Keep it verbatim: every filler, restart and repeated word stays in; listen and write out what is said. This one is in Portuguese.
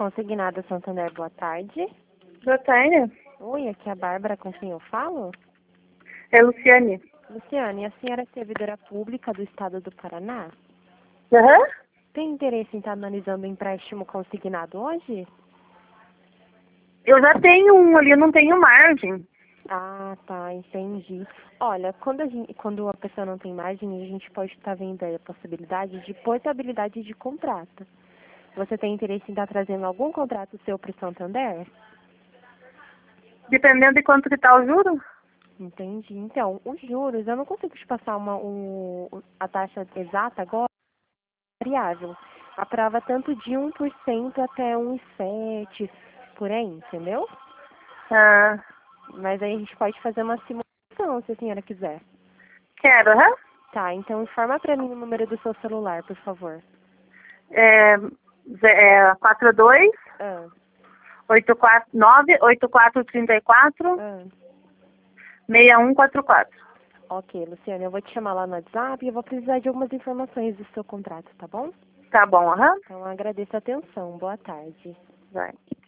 Consignada Santander, boa tarde. Boa tarde. Oi, aqui é a Bárbara, com quem eu falo? É Luciane. Luciane, a senhora é servidora pública do estado do Paraná? Aham. Tem interesse em estar analisando o empréstimo consignado hoje? Eu já tenho um ali, eu não tenho margem. Ah, tá, entendi. Olha, quando a, gente, quando a pessoa não tem margem, a gente pode estar vendo aí a possibilidade de portabilidade de contrato. Você tem interesse em estar trazendo algum contrato seu para o Santander? Dependendo de quanto que tá o juro. Entendi. Então, os juros, eu não consigo te passar uma, um, a taxa exata agora, variável. A prova tanto de um por cento até um vírgula sete por cento, por aí, entendeu? Ah, Mas aí a gente pode fazer uma simulação, se a senhora quiser. quero, aham. Tá, então informa pra mim o número do seu celular, por favor. É, ze- é quatro dois Ah, oito quatro nove oito quatro três quatro ah. seis um quatro quatro. Ok, Luciana, eu vou te chamar lá no WhatsApp e eu vou precisar de algumas informações do seu contrato, tá bom? Tá bom, aham. Então agradeço a atenção. Boa tarde. Vai.